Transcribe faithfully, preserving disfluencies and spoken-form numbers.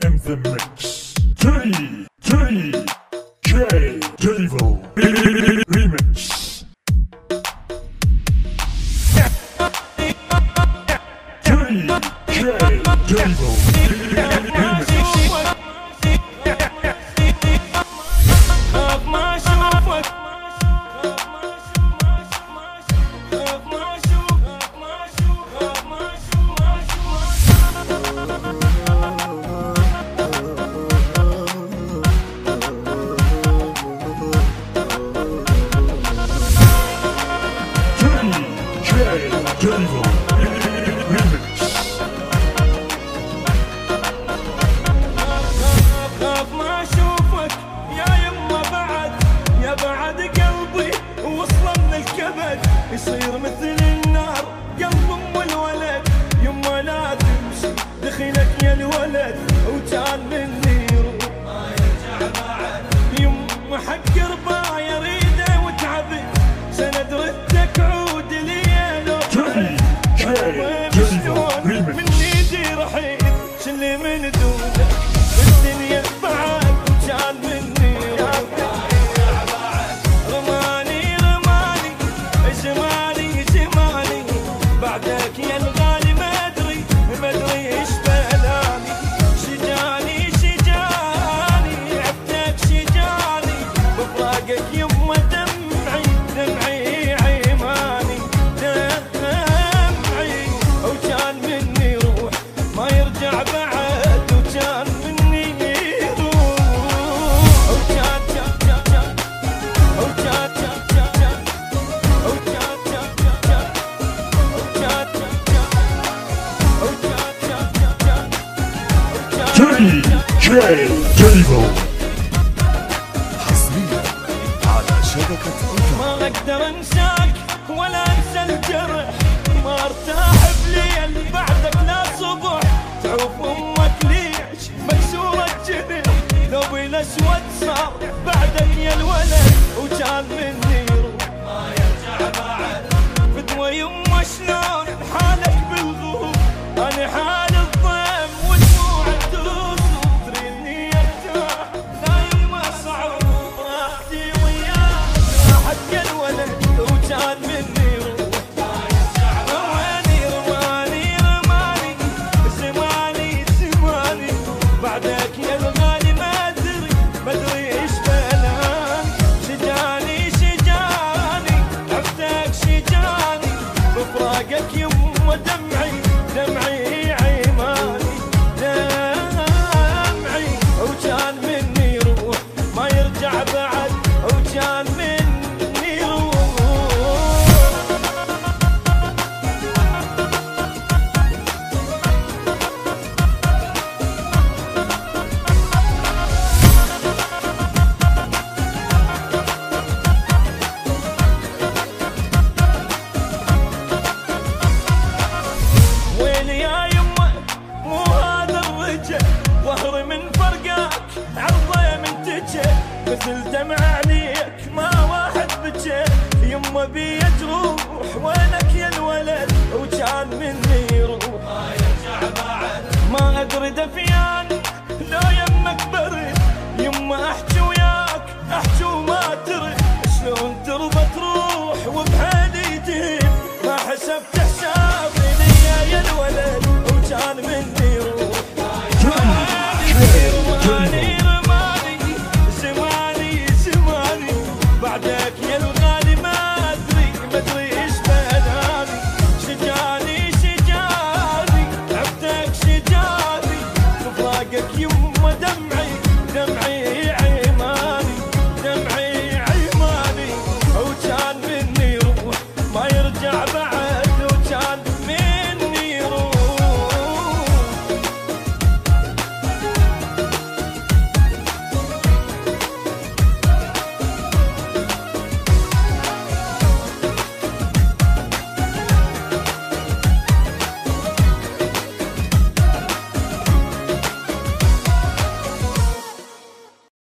in the mix. Three, three, J, Devo, remix. Three, J, Devo, remix. Devo, remix. خاف ما اشوفك يا يما بعد، يا بعد قلبي وصل من الكبد، يصير مثل النار قلب ام الولد، يما لا تمشي دخلك يا الولد، وكان مني يروح ما يرجع بعد، يما حق ربايا اريده وتعبت، سند ردك عود لي من ايدي رحيل شلي من دونك بالدنيا بعد، وكان مني رماني رماني جمالي جمالي بعدك يا الغالي، ما ادري ما ادري ايش بلاني، شجاني شجاني عبتك شجاني بفراقك يما دمعي دمعي عيماني وكان مني روح ما يرجع بعد، وكان مني روح وكان كان كان كان وكان كان كان كان وكان كان كان كان وكان كان كان كان وكان كان كان J, Devo. حصريا على شبكة ألفا. ما اقدر انساك ولا انسى الجرح، ما ارتاح بليل بعدك لا صبح، تعوف امك ليش مكسورة جرح، لو بالاسود صار بعدك يا الولد، وكان مني يروح ما يرجع بعد، فدوى يما شلون حالك بالغروب، انا حال الضيم ودموع الدوس، تدري اني ارتاح لا يما صعب راحتي وياك، راحت يا الولد وكان مني يروح بعدك يا الغالي، ما ادري ما ادري ايش بلان، شجاني شجاني عفتك شجاني بفراقك يما دمعي دمعي عيماني دمعي، وكان مني يروح ما يرجع بعد، وكان مني يروح. ظهري من فرقاك عرضه من تجه، مثل دمع عليك ما واحد بجه، يما بي تروح وينك يا الولد، وكان مني يروح ما يرجع بعد، ما ادري دفيان لو يمك برد، يما احكي وياك احكي وما ترد، شلون ترضى تروح وبحالي تهب، ما حسبت حسابي ليا يا الولد، وكان مني يروح. J,